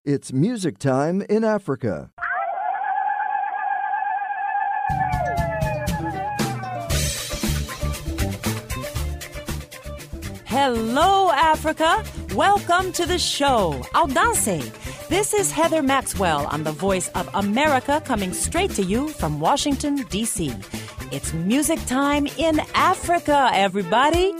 It's music time in Africa. Hello, Africa. Welcome to the show, Audace. This is Heather Maxwell on the Voice of America coming straight to you from Washington, D.C. It's music time in Africa, everybody.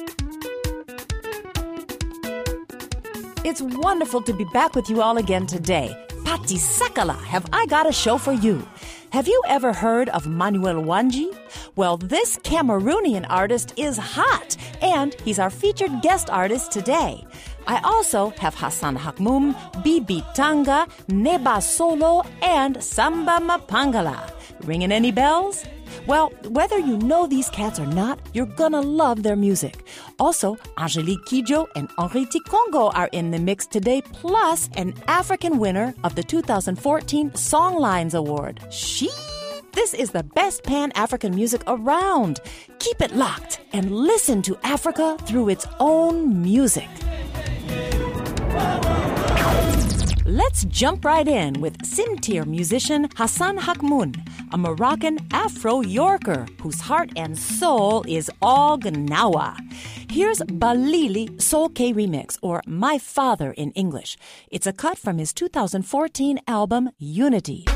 It's wonderful to be back with you all again today. Pati Sakala, have I got a show for you. Have you ever heard of Manuel Wanji? Well, this Cameroonian artist is hot, and he's our featured guest artist today. I also have Hassan Hakmoum, Bibi Tanga, Neba Solo, and Samba Mapangala. Ringing any bells? Well, whether you know these cats or not, you're gonna love their music. Also, Angelique Kidjo and Henri Tikongo are in the mix today, plus an African winner of the 2014 Songlines Award. This is the best Pan-African music around. Keep it locked and listen to Africa through its own music. Let's jump right in with Simtir musician Hassan Hakmoum, a Moroccan Afro-Yorker whose heart and soul is all Gnawa. Here's Balili Soul K Remix, or My Father in English. It's a cut from his 2014 album, Unity.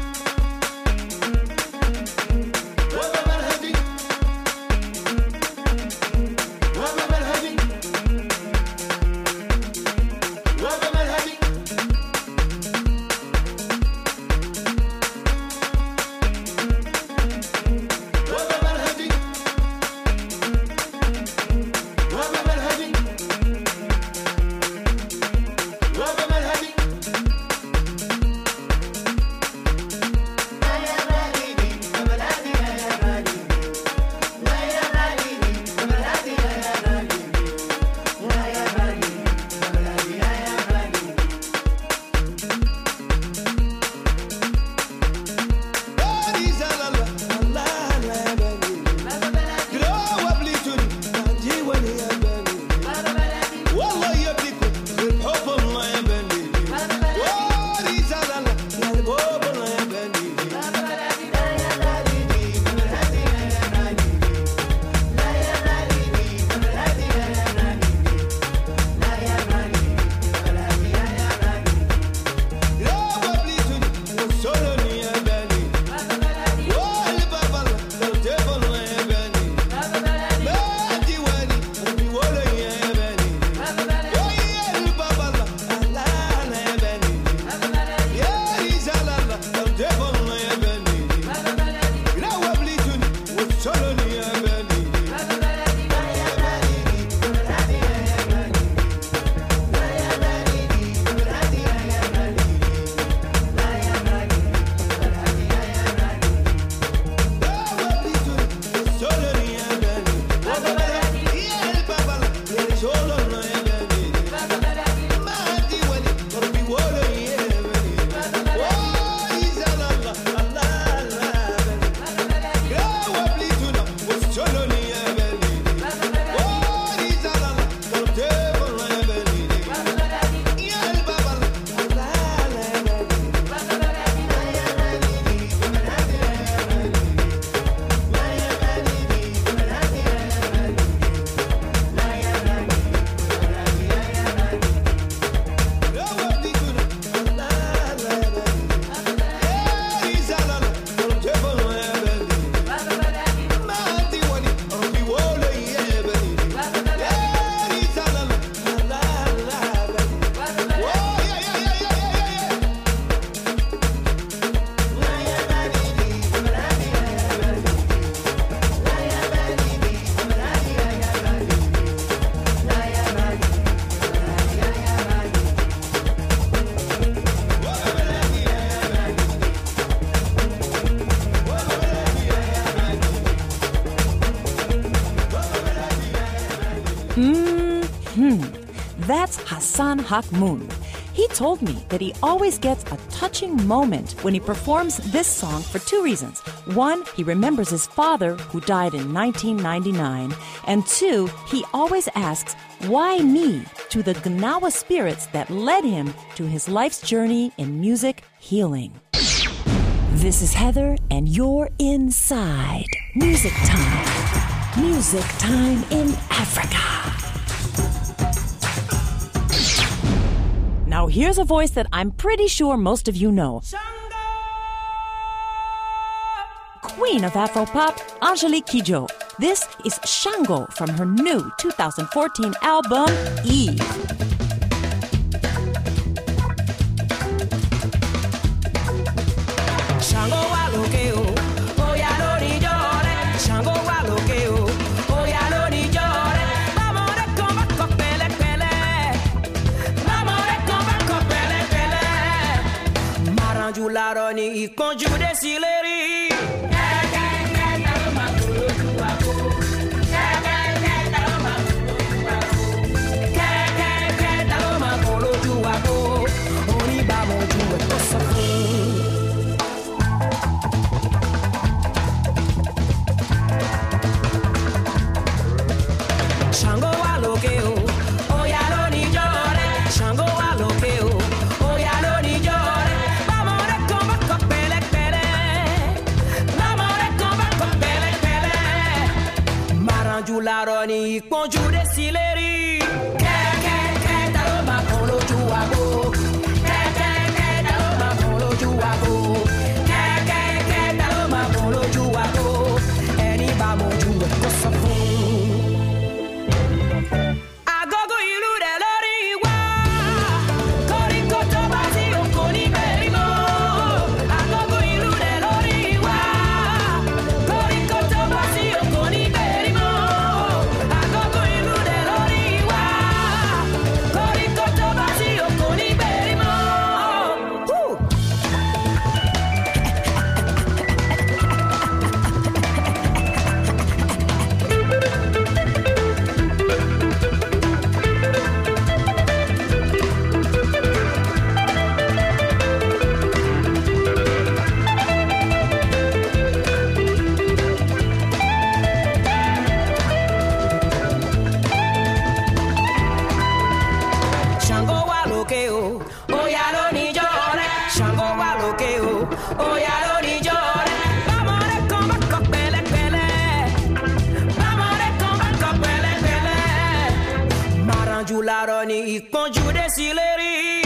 That's Hassan Hakmoum. He told me that he always gets a touching moment when he performs this song for two reasons. One, he remembers his father, who died in 1999. And two, he always asks, why me, to the Gnawa spirits that led him to his life's journey in music healing. This is Heather, and you're inside Music Time. Music Time in Africa. Now here's a voice that I'm pretty sure most of you know. Queen of Afropop, Angelique Kidjo. This is Shango from her new 2014 album, Eve. Laroni conjure desileri Laroni conjure desileri Laroni conjure desileri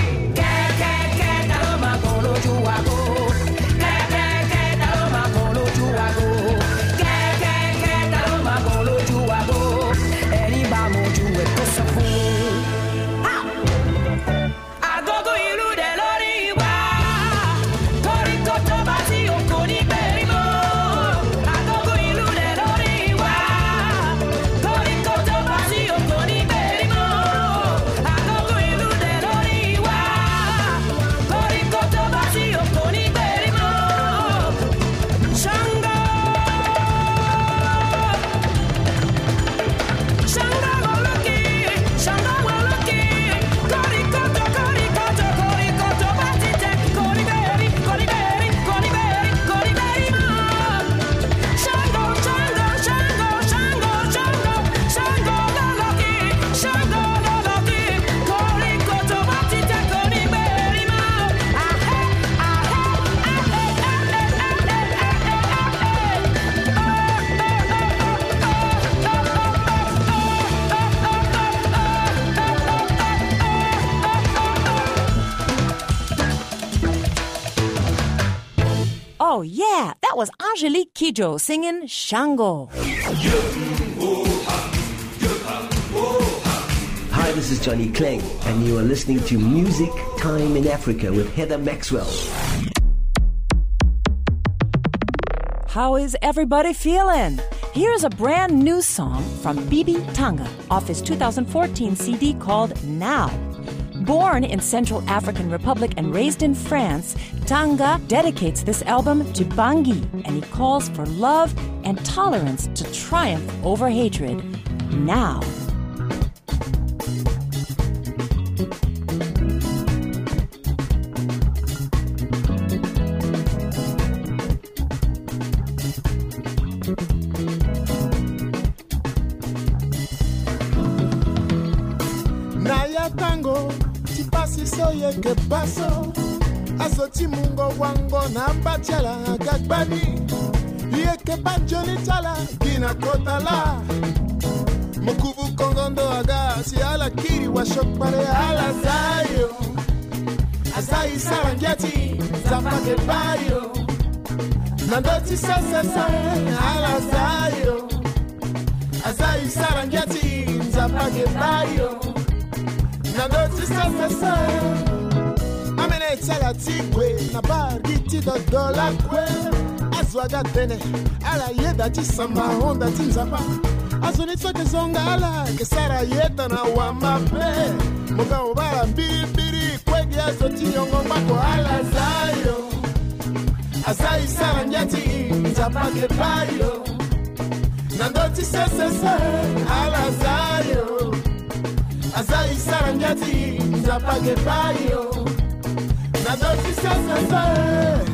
Oh, yeah, that was Angelique Kidjo singing Shango. Hi, this is Johnny Clegg, and you are listening to Music Time in Africa with Heather Maxwell. How is everybody feeling? Here's a brand new song from Bibi Tanga off his 2014 CD called Now. Born in Central African Republic and raised in France, Tanga dedicates this album to Bangui, and he calls for love and tolerance to triumph over hatred. Now. Oye que paso Asoti mungo wango na bachala Gagbani Ye que banjoni chala Gina kotala Mukubu kongondo aga Si ala kiri wa shok pare ala zayo Azai sarangeti Zapake bayo Nandoti sasa ala zayo Azai sarangeti Zapake bayo Nandoti sasa Amene chala tigwe Na bariti do dola kwe Azwaga tene Ala yeda chisamba honda tinzapa Azuni sote zonga ala Kesara yeta na wamape Muga ubara mbibiri Kwegi azoti nyongo mako ala zayo Azai sarangeti Zapake bayo Nandoti sasa ala zayo Azai sarangeti Zapake bayo Nandoti sasa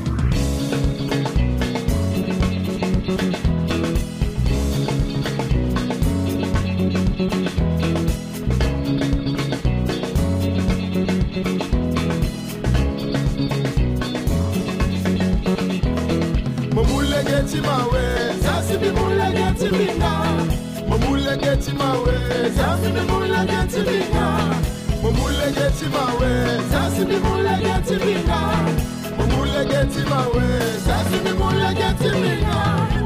Mamule geti mawe, zasibi mule geti binga. Mamule geti mawe, zasibi mule geti binga. Mamule geti mawe, zasibi mule geti binga. Mamule geti mawe, zasibi mule geti binga.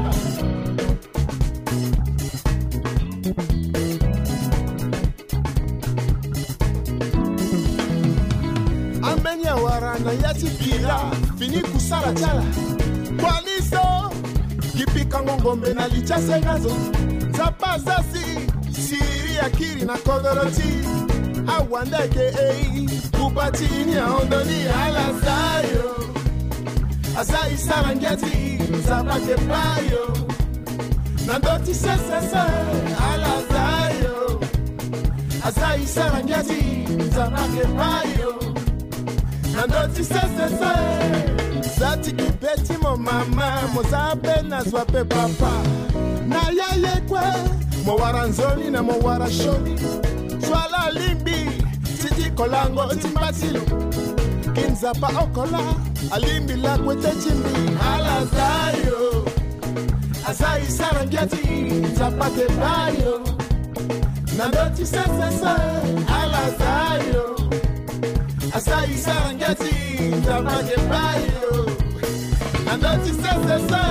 Amenya warana yati bila, fini kusara chala. Kwaliso Kipika ngongombe na lichase ngazo Zapazasi Siri akiri na kodoroti Awandeke Kupati ini aondoni ala zayo Azai sarangeti Zapake bayo Nandoti sasa ala zayo Azai sarangeti Zapake bayo Nandoti sasa Zati kipeti mo mama Mozabe na zwape papa Na yaye kwe Mo waranzoni na mo warashoni Swala limbi Titi kolango timbatilo Kinzapa okola Alimbi la kwete chimbi Ala zayo Azai sarangeti Zapake bayo Nandoti sasa Ala zayo Azai sarangeti Zapake bayo Nandoti sasa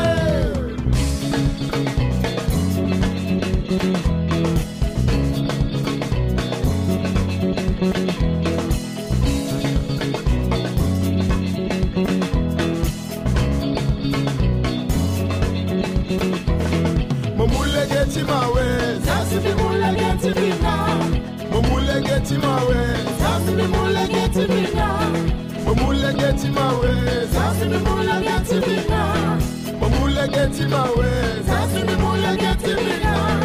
Mamule geti mawe Zasibi mule geti binga Mamule geti mawe Zasibi mule geti binga Mamule geti mawe Zasibi mule geti binga Mamule geti mawe Zasibi mule geti binga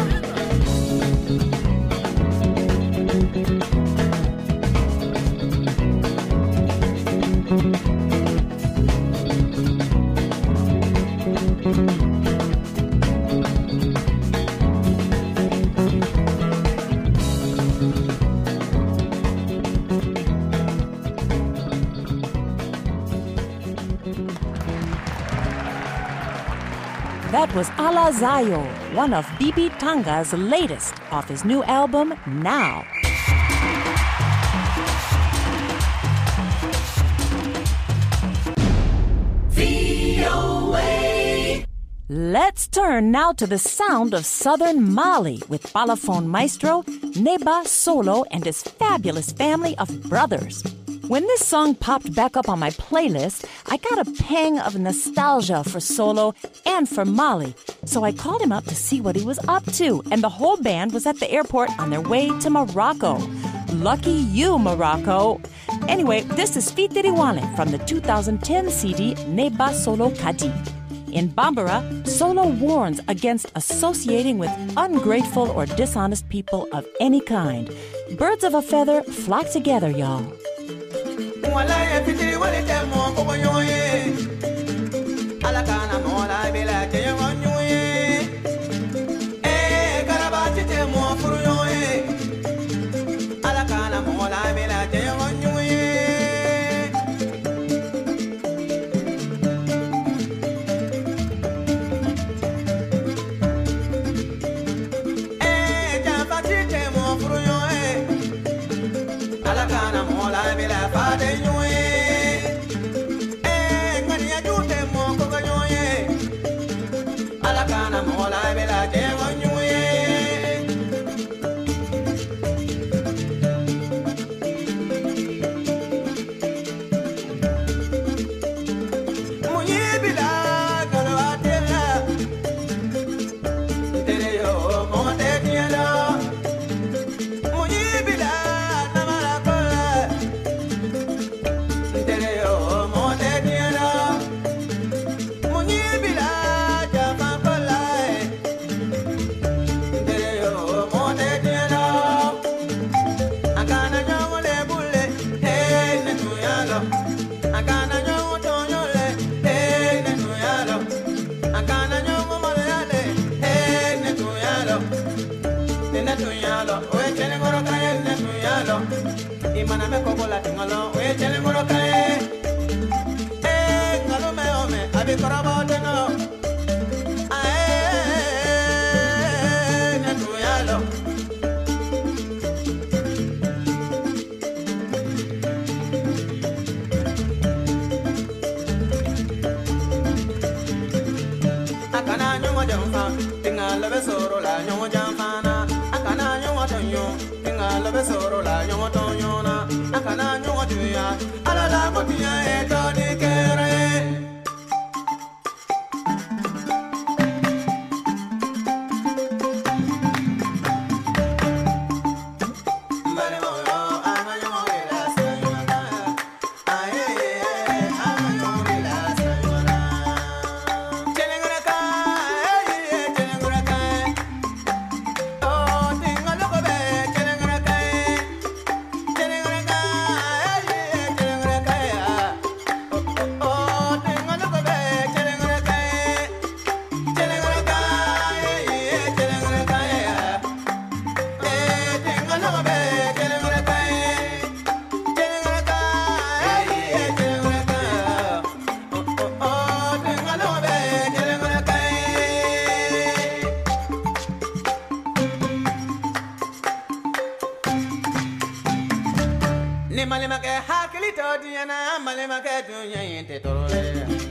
That was Ala Zayo, one of Bibi Tanga's latest off his new album, Now. Let's turn now to the sound of southern Mali with Balafon maestro Neba Solo and his fabulous family of brothers. When this song popped back up on my playlist, I got a pang of nostalgia for Solo and for Mali, so I called him up to see what he was up to, and the whole band was at the airport on their way to Morocco. Lucky you, Morocco. Anyway, this is Fitiriwale from the 2010 CD Neba Solo Kadi. In Bambara, Solo warns against associating with ungrateful or dishonest people of any kind. Birds of a feather flock together, y'all. me kokola tingalo we chele muro kae ngalo me ome abi korabo teno na tuyalo akana nyongo jamfa tingalo be soro la nyongo jamfa na akana nyongo tonyo tingalo be soro la nyongo tonyo na akana nyongo tuya ala la kotiya eto ni kere malema ke hakili to diana malema ke dunya yente torole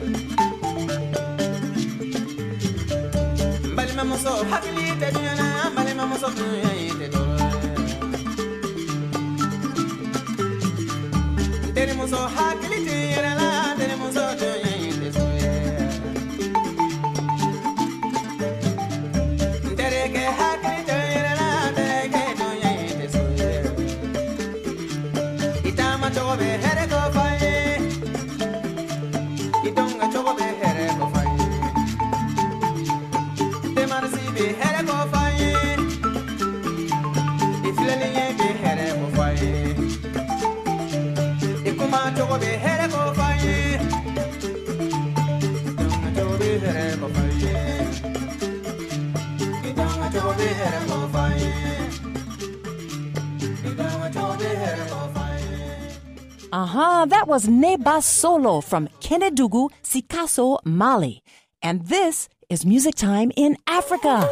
malema muso hakili te diana malema muso dunya yente torole tere muso hakili te diana tere muso dunya yente torole tere ke hakili te diana tere ke dunya yente torole chobe here go faye idonga chobe here go faye de marsi be here go faye iflele be here go faye ikuma chobe here go faye idonga chobe here go faye idonga chobe here go faye idonga chobe here go faye. That was Neba Solo from Kenedugu, Sikasso, Mali. And this is Music Time in Africa.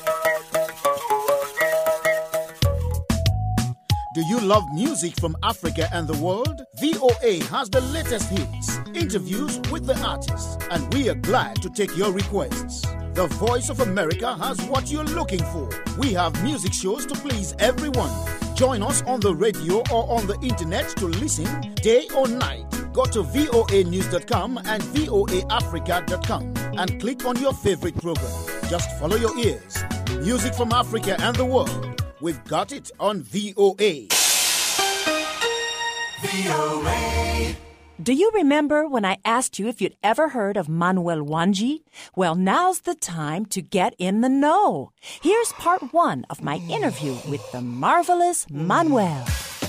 Do you love music from Africa and the world? VOA has the latest hits, interviews with the artists, and we are glad to take your requests. The Voice of America has what you're looking for. We have music shows to please everyone. Join us on the radio or on the internet to listen day or night. Go to voanews.com and voaafrica.com and click on your favorite program. Just follow your ears. Music from Africa and the world. We've got it on VOA. VOA. Do you remember when I asked you if you'd ever heard of Manuel Wanji? Well, now's the time to get in the know. Here's part 1 of my interview with the marvelous Manuel.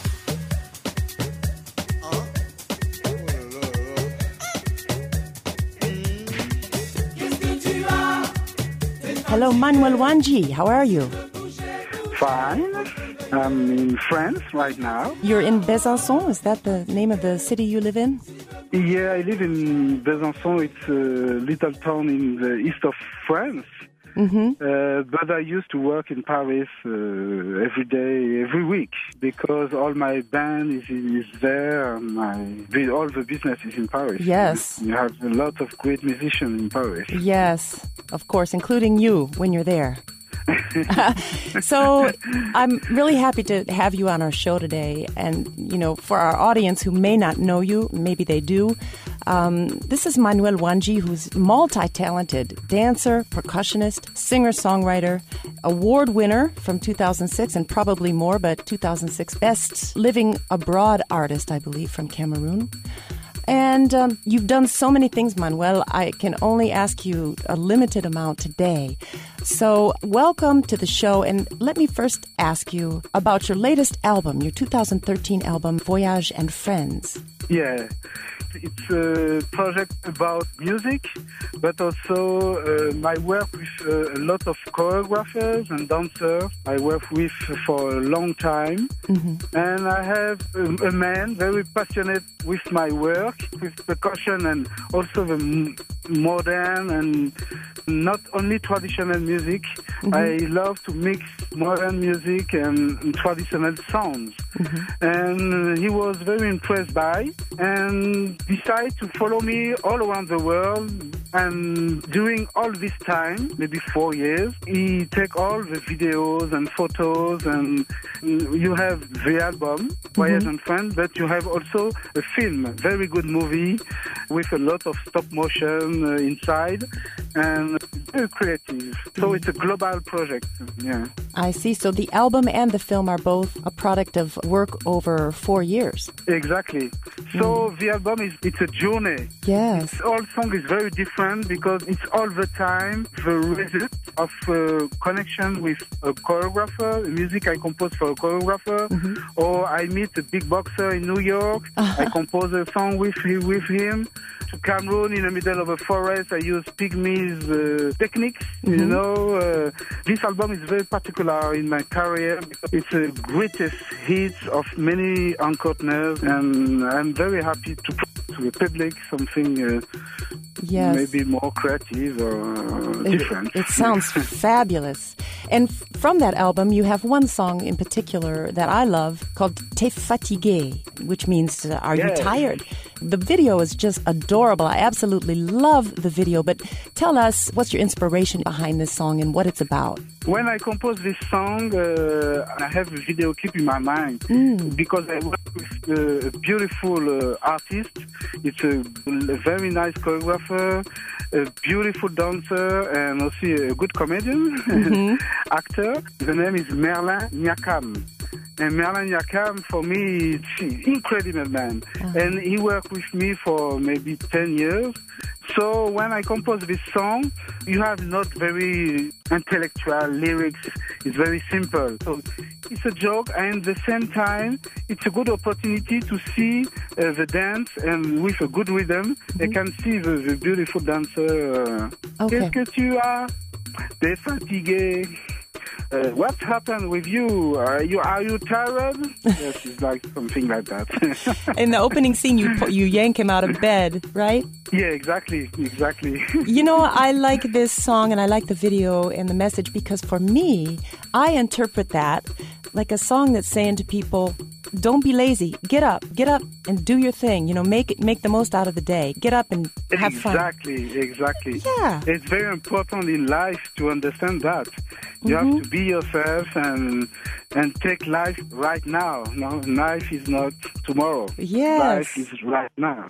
Hello, Manuel Wanji. How are you? Fine. I'm in France right now. You're in Besançon? Is that the name of the city you live in? Yeah, I live in Besançon. It's a little town in the east of France. Mm-hmm. But I used to work in Paris every day, every week, because all my band is there, and all the business is in Paris. Yes. You have a lot of great musicians in Paris. Yes, of course, including you when you're there. So I'm really happy to have you on our show today. And, you know, for our audience who may not know you, maybe they do, this is Manuel Wanji, who's multi-talented dancer, percussionist, singer-songwriter, award winner from 2006 and probably more, but 2006 Best Living Abroad Artist, I believe, from Cameroon. And you've done so many things, Manuel. I can only ask you a limited amount today. So welcome to the show. And let me first ask you about your latest album, your 2013 album, Voyage and Friends. Yeah. It's a project about music, but also my work with a lot of choreographers and dancers I work with for a long time. Mm-hmm. And I have a man very passionate with my work, with percussion and also the modern and not only traditional music. Mm-hmm. I love to mix modern music and traditional sounds. Mm-hmm. And he was very impressed by and decided to follow me all around the world. And during all this time, maybe 4 years, he take all the videos and photos, and you have the album, Voyage and Friends, but you have also a film, very good movie with a lot of stop motion inside and very creative. So it's a global project. Yeah. I see. So the album and the film are both a product of work over 4 years. Exactly. So the album it's a journey. Yes. All song is very different because it's all the time the result of a connection with a choreographer, music I compose for a choreographer, or I meet a big boxer in New York. I compose a song with him. To Cameroon in the middle of a forest, I use pygmies techniques. You know, this album is very particular in my career because it's the greatest hits of many encounters, and I'm very happy to put to the public something maybe more creative or different. It sounds fabulous. And from that album, you have one song in particular that I love called T'es fatigué, which means are you tired? The video is just adorable. I absolutely love the video. But tell us, what's your inspiration behind this song and what it's about? When I composed this song, I have a video clip in my mind because I work with a beautiful artist. It's a very nice choreographer, a beautiful dancer, and also a good comedian, actor. The name is Merlin Nyakam. And Merlin Nyakam, for me, is incredible man. And he worked with me for maybe 10 years. So when I composed this song, you have not very intellectual lyrics. It's very simple. So it's a joke, and at the same time, it's a good opportunity to see the dance, and with a good rhythm, they can see the beautiful dancer. Qu'est-ce que tu as? T'es fatigué. What happened with you? Are you tired? Yes, it's like something like that. In the opening scene, you yank him out of bed, right? Yeah, exactly. You know, I like this song and I like the video and the message because for me, I interpret that like a song that's saying to people, don't be lazy. Get up and do your thing. You know, make the most out of the day. Get up and have fun. Exactly. Yeah. It's very important in life to understand that. You have to be yourself and take life right now. No, life is not tomorrow. Yes. Life is right now.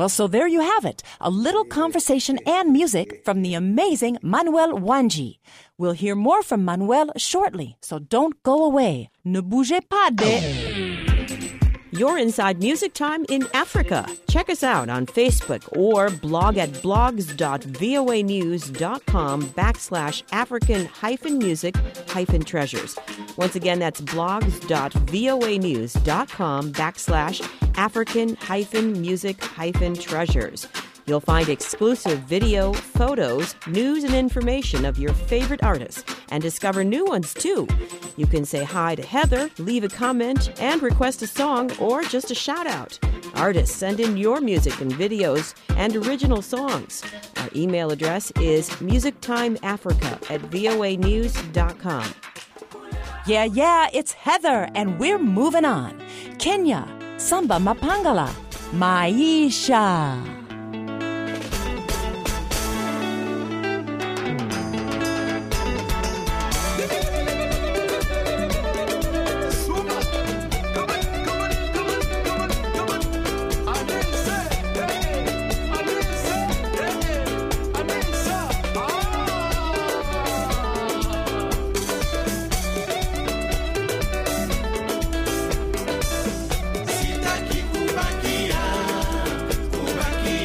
Well, so there you have it, a little conversation and music from the amazing Manuel Wanji. We'll hear more from Manuel shortly, so don't go away. Ne bougez pas de... You're inside Music Time in Africa. Check us out on Facebook or blog at blogs.voanews.com/African-music-treasures. Once again, that's blogs.voanews.com/African-music-treasures. You'll find exclusive video, photos, news, and information of your favorite artists and discover new ones, too. You can say hi to Heather, leave a comment, and request a song or just a shout-out. Artists, send in your music and videos and original songs. Our email address is musictimeafrica@voanews.com. Yeah, it's Heather, and we're moving on. Kenya, Samba Mapangala, Maisha. Sitaki kubakia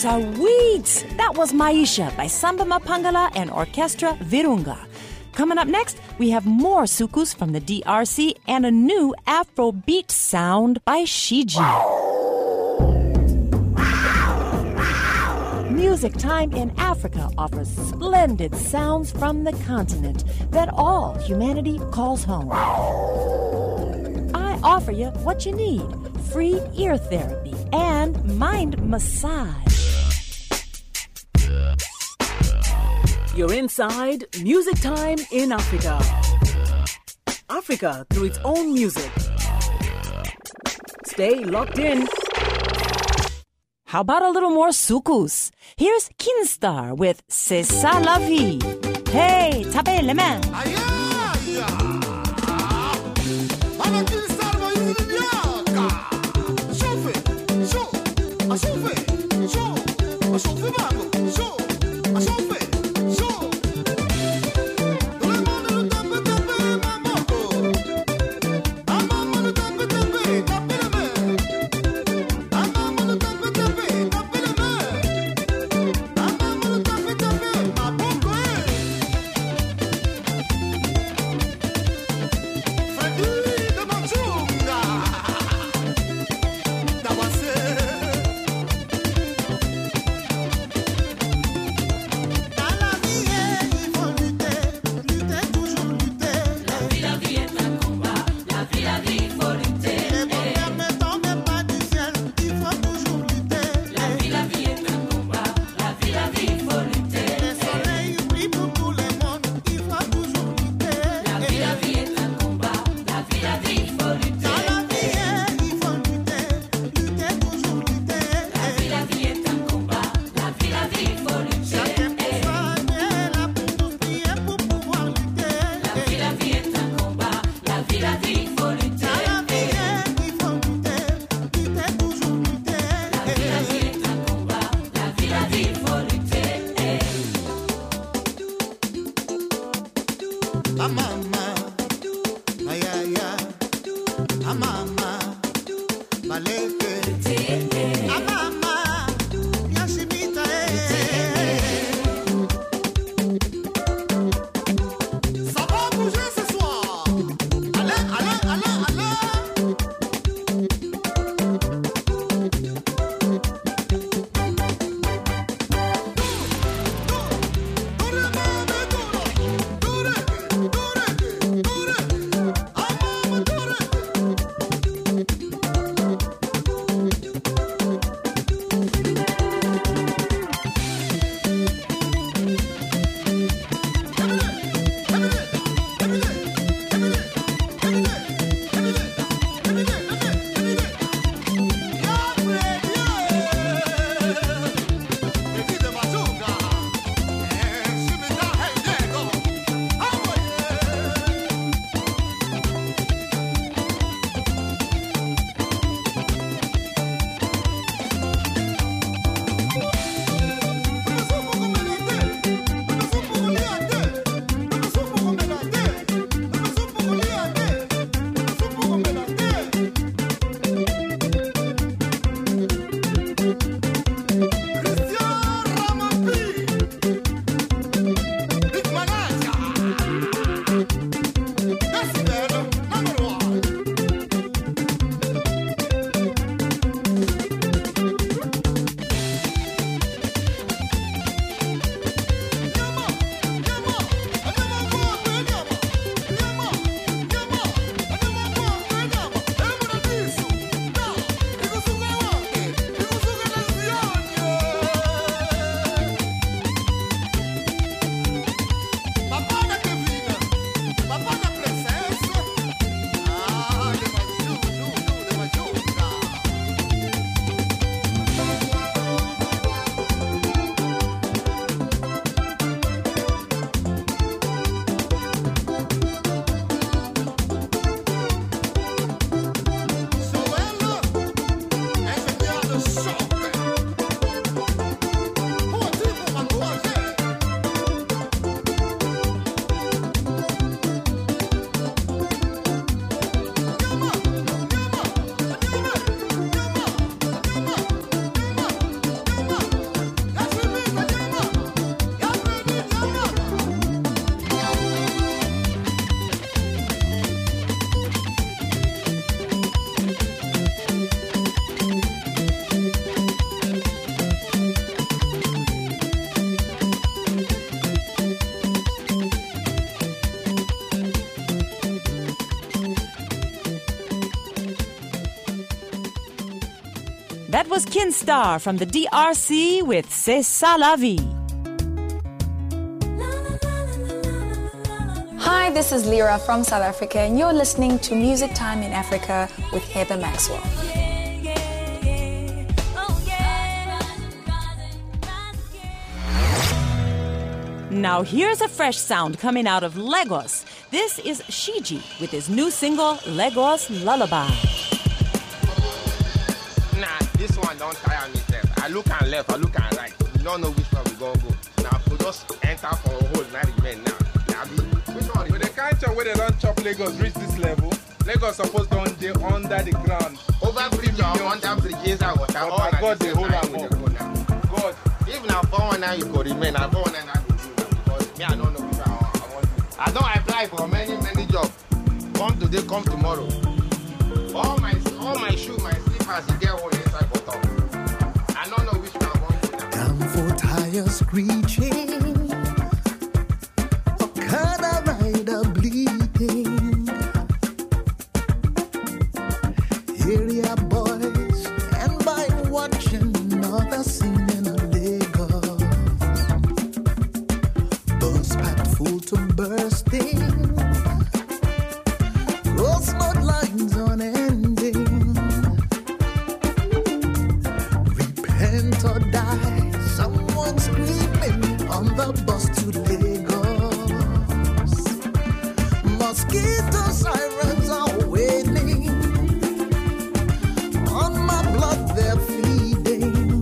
Sweet! That was Maisha by Samba Mapangala and Orchestra Virunga. Coming up next, we have more sukus from the DRC and a new Afrobeat sound by Shiji. Music Time in Africa offers splendid sounds from the continent that all humanity calls home. I offer you what you need: free ear therapy and mind massage. You're inside Music Time in Africa. Africa through its own music. Stay locked in. How about a little more sukus? Here's Kinstar with C'est ça la vie. Hey, tapez les mains. That was Kinstar from the DRC with C'est ça la vie. Hi, this is Lyra from South Africa, and you're listening to Music Time in Africa with Heather Maxwell. Now here's a fresh sound coming out of Lagos. This is Shiji with his new single, Lagos Lullaby. Nah, this one don't tire me. I look and left, I look and right. You don't know which one we gonna go. Now, we just enter for a whole night remain now. Which one? With the kind of way they don't chop Lagos reach this level, Lagos supposed to be under the ground. Over bridge or under bridges and water. Oh my God, the whole time with the go now. God, if now 419 you could remain, I 419 I could do now because me I don't know which one I want to. I don't apply for many jobs. Come today, come tomorrow. All my shoes, my slippers, you get one inside bottom. I don't know which one I want to now. Down for tires screeching. Okada rider bleeding. Area boys and by watching another scene in Lagos. Bus packed full to bursting. Crossroad lines unending. Repent or die. Someone screaming on the bus to Lagos. Mosquito sirens are wailing. On my blood they're feeding.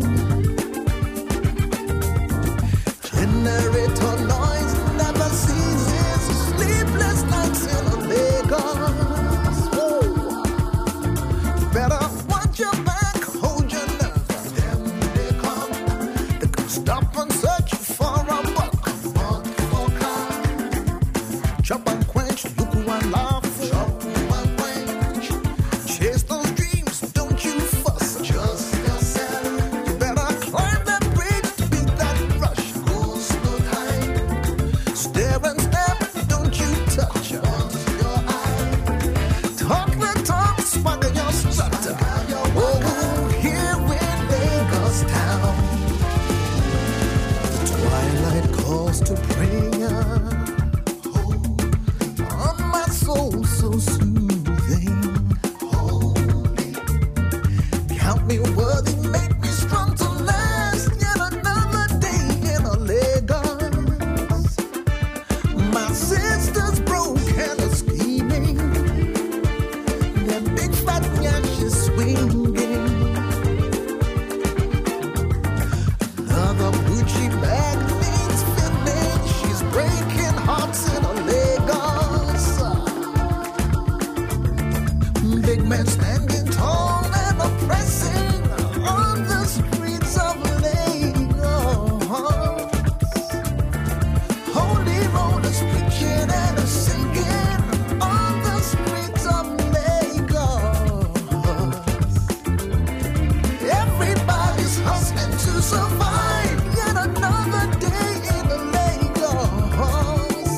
Generator noise never ceases. Sleepless nights in Lagos. Woo. Better watch your back, hold your nerve. Them they come. They can stop and search for a buck for car. Chop and quench, look and laugh. Chop and quench. Chase those dreams, don't you fuss. Just yourself. You better climb that bridge to beat that rush. Go slow time. Stare and step, don't you touch. Your eye. Talk the talk, swagger your strutter. Oh, here in Lagos town. The twilight calls to prayer. On my soul so soothing. Holy. Count me worthy, make me strong to last yet another day in Lagos. My sister's broken and scheming. That big fat yash is swinging. Another Gucci bag needs filling. She's breaking hearts in Lagos. Big men standing tall and oppressing on the streets of Lagos. Holy rollers preaching and singing on the streets of Lagos. Everybody's hustling to survive. Yet another day in Lagos.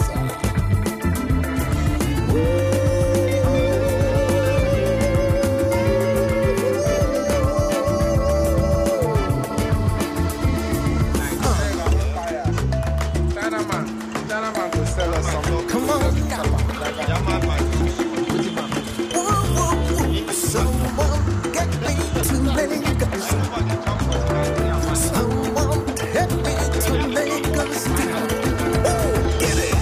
China man will sell us something. Come on now. Someone get me to Lagos. Someone get me to Lagos. Oh, get it.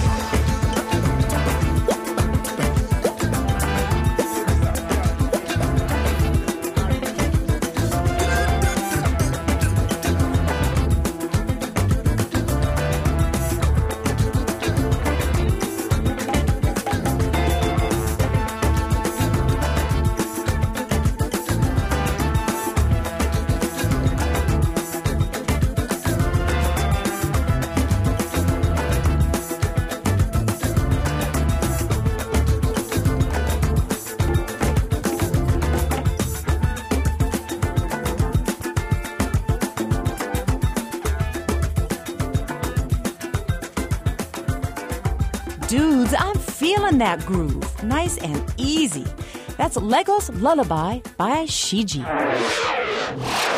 Dudes, I'm feeling that groove. Nice and easy. That's Lagos Lullaby by Shiji.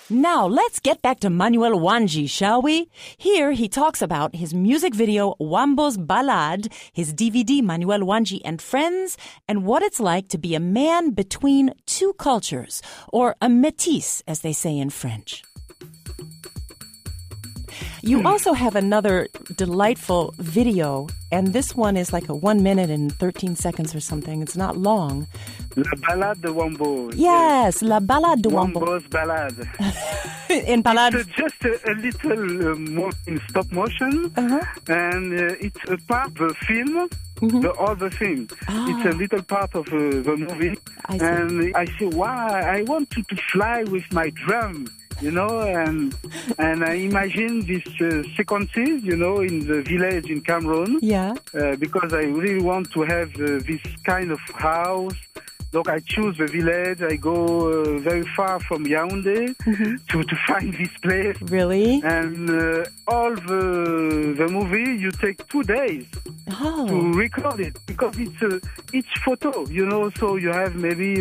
Now, let's get back to Manuel Wanji, shall we? Here, he talks about his music video, Wambo's Ballad, his DVD, Manuel Wanji and Friends, and what it's like to be a man between two cultures, or a métis, as they say in French. You also have another delightful video, and this one is like a 1 minute and 13 seconds or something. It's not long. La Ballade de Wambo. Yes, La Ballade de Wambo. Wambo's Ballade. In Ballade. It's just a little more in stop motion, and it's a part of the film, the other film. It's a little part of the movie. And I say, wow, I want to fly with my drum. You know, and I imagine these sequences, you know, in the village in Cameroon. Yeah. Because I really want to have this kind of house. Look, I choose the village. I go very far from Yaoundé to find this place. Really? And all the movie, you take 2 days to record it because it's each photo, you know. So you have maybe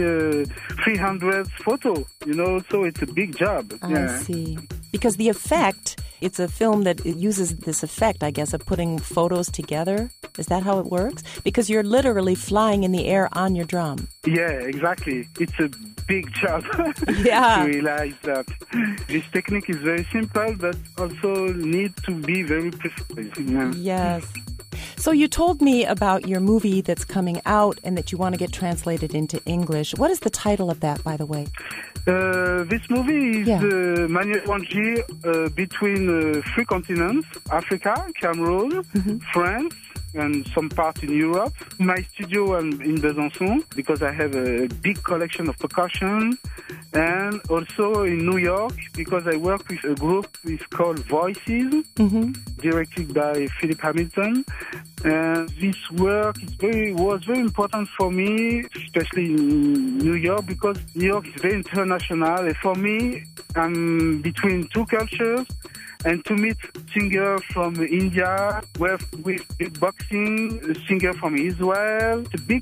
300 photos, you know. So it's a big job. I see. Because the effect, it's a film that uses this effect, I guess, of putting photos together. Is that how it works? Because you're literally flying in the air on your drum. Yeah, exactly. It's a big job Yeah. to realize that. This technique is very simple, but also need to be very precise. Yeah. Yes. So you told me about your movie that's coming out and that you want to get translated into English. What is the title of that, by the way? This movie is Manuel Wanji between 3 continents, Africa, Cameroon, France, and some part in Europe. My studio in Besançon, because I have a big collection of percussion, and also in New York, because I work with a group it's called Voices, directed by Philip Hamilton. And this work was very important for me, especially in New York, because New York is very international. And for me, I'm between 2 cultures. And to meet singer from India, with beatboxing, a singer from Israel, it's a big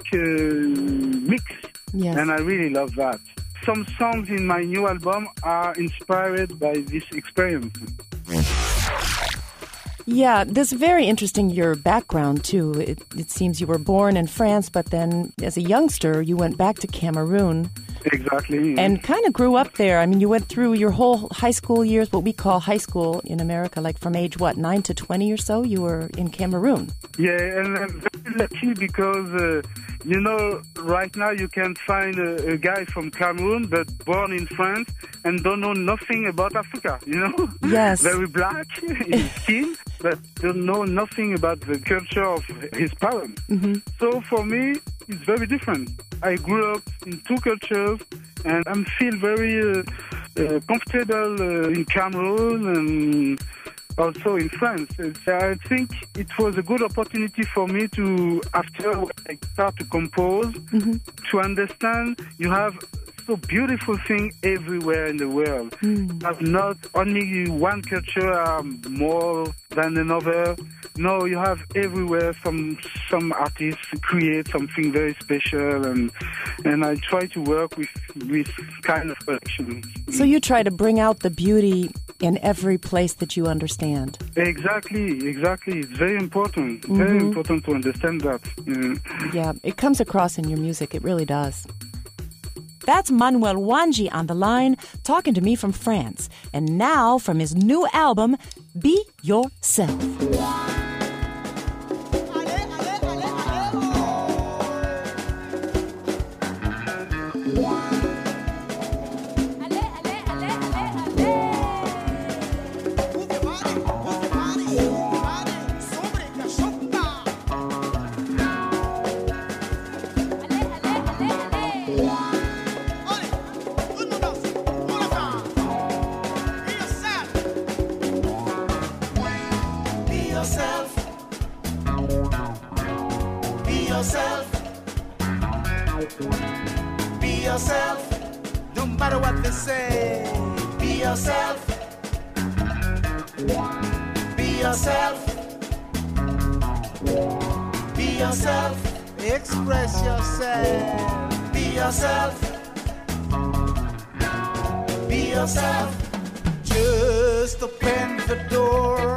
mix. Yes. And I really love that. Some songs in my new album are inspired by this experience. Yeah, this is very interesting, your background, too. It seems you were born in France, but then as a youngster, you went back to Cameroon. Exactly. And kind of grew up there. I mean, you went through your whole high school years, what we call high school in America, like from age, 9 to 20 or so, you were in Cameroon. Yeah, and I'm very lucky because, you know, right now you can find a guy from Cameroon but born in France and don't know nothing about Africa, you know? Yes. Very black in his skin, but don't know nothing about the culture of his parents. So for me, it's very different. I grew up in 2 cultures and I feel very comfortable in Cameroon and also in France. I think it was a good opportunity for me to, after I start to compose, to understand you have so beautiful thing everywhere in the world. Have not only one culture more than another. No, you have everywhere some artists create something very special, and I try to work with kind of collection. So you try to bring out the beauty in every place that you understand. Exactly. It's very important. Very important to understand that. Yeah, it comes across in your music. It really does. That's Manuel Wanji on the line, talking to me from France. And now from his new album, Be Yourself. Be yourself, no matter what they say. Be yourself. Be yourself. Be yourself. Express yourself. Be yourself. Be yourself. Just open the door.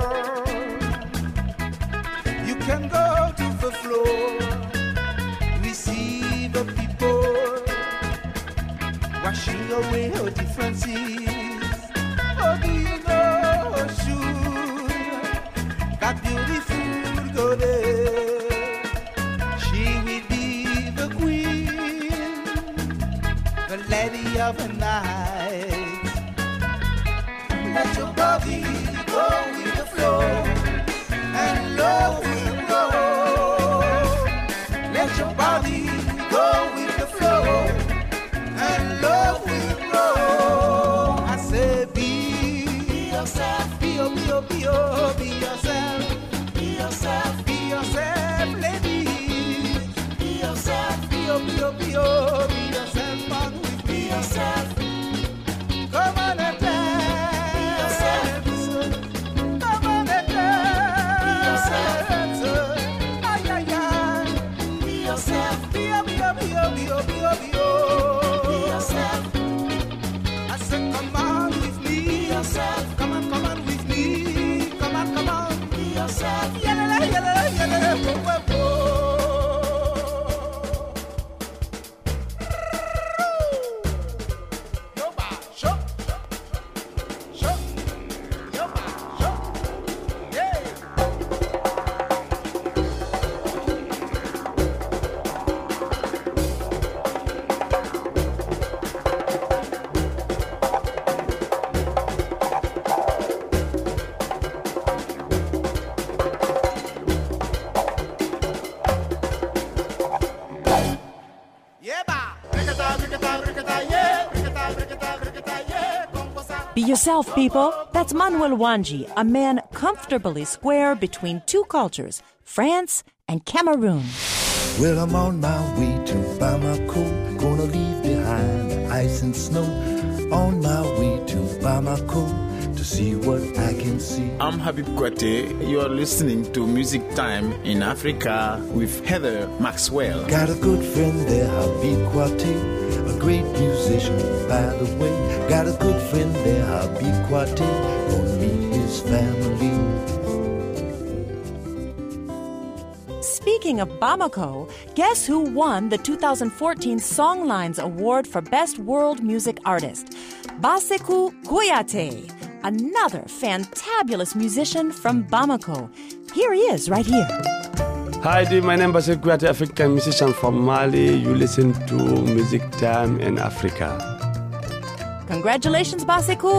You can go to the floor. Receive the people, washing away her differences. Oh, do you know should that beautiful girl there? She will be the queen, the lady of the night. Let your body go with the flow, and love will grow. Let your body go with the flow, and love will grow. I say be yourself, be yourself, be yourself, be yourself, ladies. Be yourself, be yourself, man, be yourself. Come on and Be yourself, people. That's Manuel Wanji, a man comfortably square between two cultures, France and Cameroon. Well, I'm on my way to Bamako, gonna leave behind the ice and snow. On my way to Bamako to see what I can see. I'm Habib Kwate. You are listening to Music Time in Africa with Heather Maxwell. Got a good friend there, Habib Kwate, a great musician, by the way. Got a good friend there, Habib Kwate, gonna meet his family. Speaking of Bamako, guess who won the 2014 Songlines Award for Best World Music Artist? Basekou Kouyate, another fantabulous musician from Bamako. Here he is, right here. Hi, my name is Basekou Kouyate, African musician from Mali. You listen to Music Time in Africa. Congratulations, Basekou.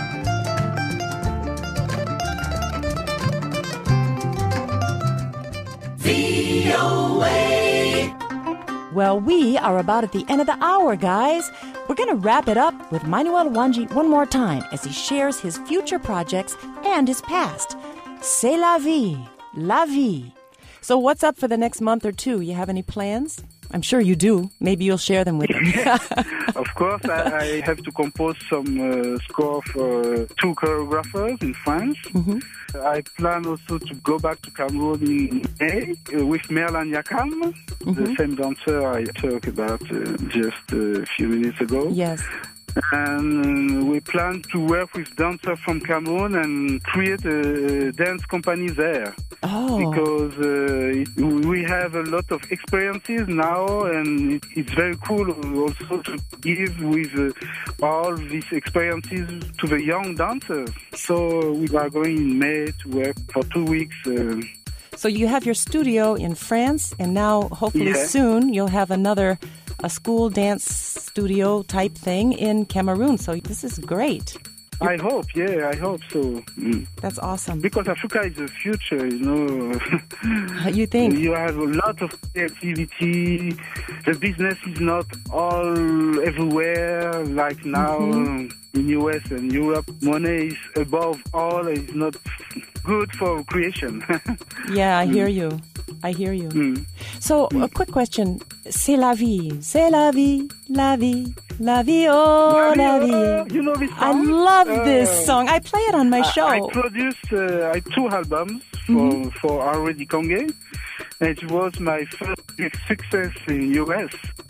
Well, we are about at the end of the hour, guys. We're going to wrap it up with Manuel Wanji one more time as he shares his future projects and his past. C'est la vie, la vie. So what's up for the next month or two? You have any plans? I'm sure you do. Maybe you'll share them with me. Of course, I have to compose some score for two choreographers in France. Mm-hmm. I plan also to go back to Cameroon in May with Merlan Yakam, the same dancer I talked about just a few minutes ago. Yes. And we plan to work with dancers from Cameroon and create a dance company there. Oh. Because we have a lot of experiences now, and it's very cool also to give with all these experiences to the young dancers. So we are going in May to work for 2 weeks. So you have your studio in France, and now hopefully soon you'll have a school dance studio type thing in Cameroon. So this is great. I hope so. That's awesome. Because Africa is the future, you know. You think? You have a lot of creativity. The business is not all everywhere like now in US and Europe. Money is above all. It's not good for creation. Yeah, I hear you. So, a quick question. C'est la vie, la vie, la vie, oh, la vie. You know this song? I love this song. I play it on my show. I produced 2 albums for Already Conge. It was my first big success in US.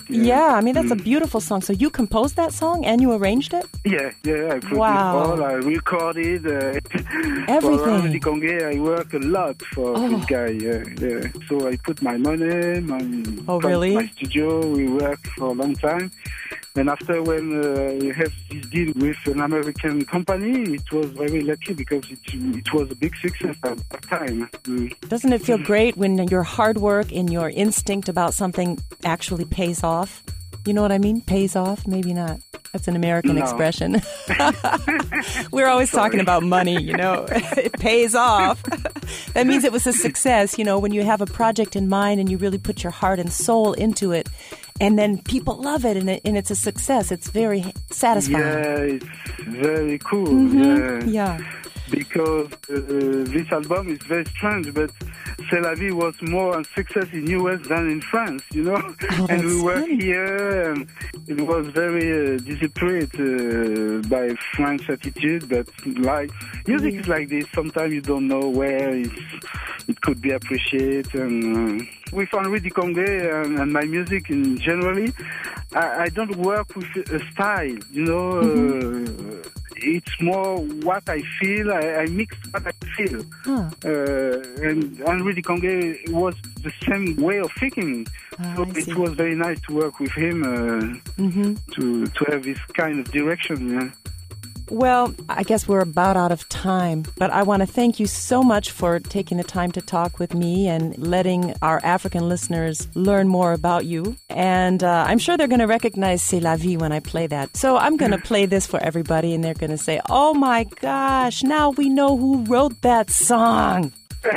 Yeah, I mean, that's a beautiful song. So you composed that song and you arranged it? Yeah, I produced all. I recorded everything. For Rudy Conge, I work a lot for this guy. Yeah. So I put my money, my studio. We worked for a long time. And after when you have this deal with an American company, it was very lucky because it was a big success at that time. Doesn't it feel great when your hard work and your instinct about something actually pays off? You know what I mean? Pays off? Maybe not. That's an American expression. We're always talking about money, you know. It pays off. That means it was a success, you know, when you have a project in mind and you really put your heart and soul into it. And then people love it, and it's a success. It's very satisfying. Yeah, it's very cool. Yeah. Because this album is very strange, but C'est la vie was more a success in US than in France, you know. And we were here, and it was very disappointed by French attitude. But like music is like this. Sometimes you don't know where it could be appreciated. And with Henri Dikongue and my music in generally, I don't work with a style, you know. It's more what I feel. I mix what I feel. And Henri Dikongue was the same way of thinking. So it was very nice to work with him, to have this kind of direction. Yeah. Well, I guess we're about out of time, but I want to thank you so much for taking the time to talk with me and letting our African listeners learn more about you. And I'm sure they're going to recognize C'est la vie when I play that. So I'm going to play this for everybody, and they're going to say, oh my gosh, now we know who wrote that song.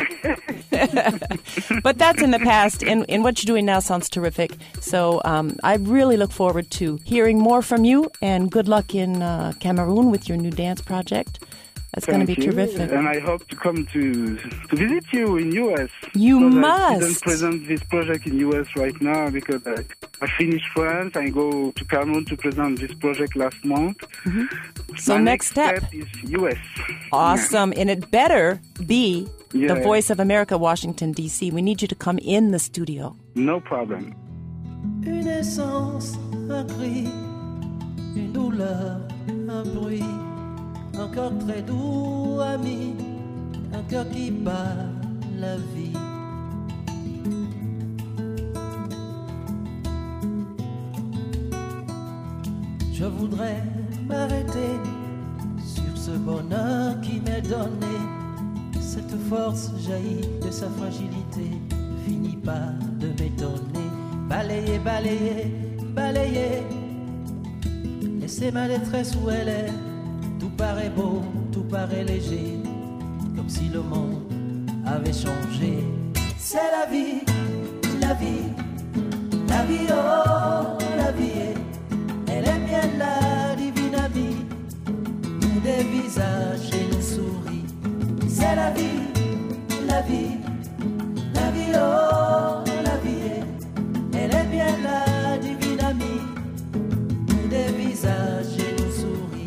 But that's in the past, and what you're doing now sounds terrific. So I really look forward to hearing more from you, and good luck in Cameroon with your new dance project. That's going to be terrific. And I hope to come to visit you in U.S. You must. I didn't present this project in U.S. right now because I finished France. I go to Cameroon to present this project last month. So next step is U.S. Awesome. And it better be the Voice of America, Washington, D.C. We need you to come in the studio. No problem. Une essence, un cri, une douleur, un bruit, un cœur très doux, ami, un cœur qui bat la vie. Je voudrais m'arrêter sur ce bonheur qui m'est donné. Cette force jaillit de sa fragilité, finit par de m'étonner. Balayer, balayer, balayer, laisser ma détresse où elle est. Tout paraît beau, tout paraît léger, comme si le monde avait changé. C'est la vie, la vie, la vie, oh, la vie. Elle est bien la divine amie, où des visages et nous souris. C'est la vie, la vie, la vie, oh, la vie. Elle est bien la divine amie, où des visages et nous souris.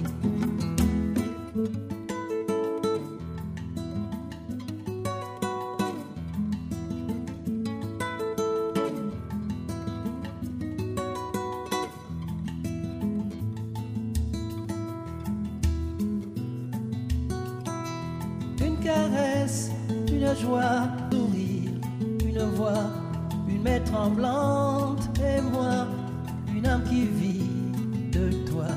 Une caresse, une joie, sourire, une voix, une main tremblante et moi, une âme qui vit de toi.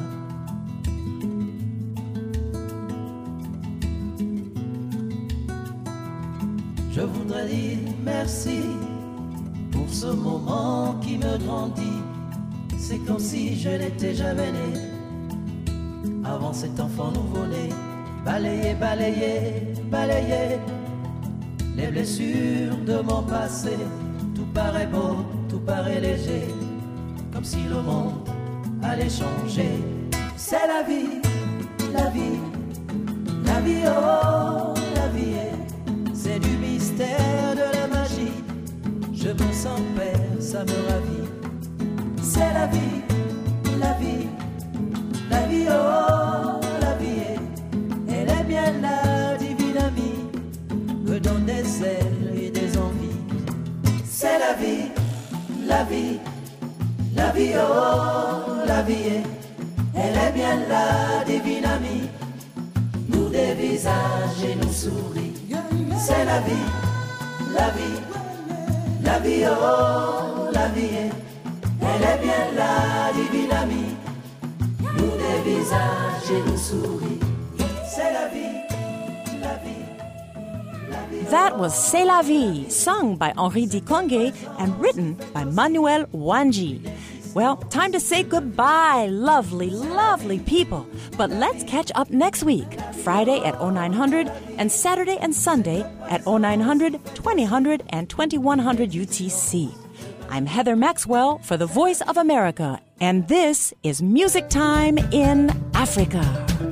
Je voudrais dire merci pour ce moment qui me grandit. C'est comme si je n'étais jamais né avant cet enfant nouveau-né. Balayer, balayer, balayer les blessures de mon passé. Tout paraît beau, tout paraît léger, comme si le monde allait changer. C'est la vie, la vie, la vie, oh, la vie. C'est du mystère, de la magie. Je me sens père, ça me ravit. C'est la vie, la vie, la vie, oh, la vie. Elle est bien la divine amie, me donne des ailes et des envies. C'est la vie, la vie, La vie, oh, la vie, elle est bien là, divine amie. Nous des visages et nous souris. C'est la vie, la vie, la vie, oh, la vie, elle est bien là, divine amie. Nous des visages et nous souris. C'est la vie, la vie, la vie. That was C'est la vie, sung by Henri Dikongue and written by Manuel Wanji. Well, time to say goodbye, lovely, lovely people. But let's catch up next week, Friday at 0900 and Saturday and Sunday at 0900, 2000, and 2100 UTC. I'm Heather Maxwell for the Voice of America, and this is Music Time in Africa.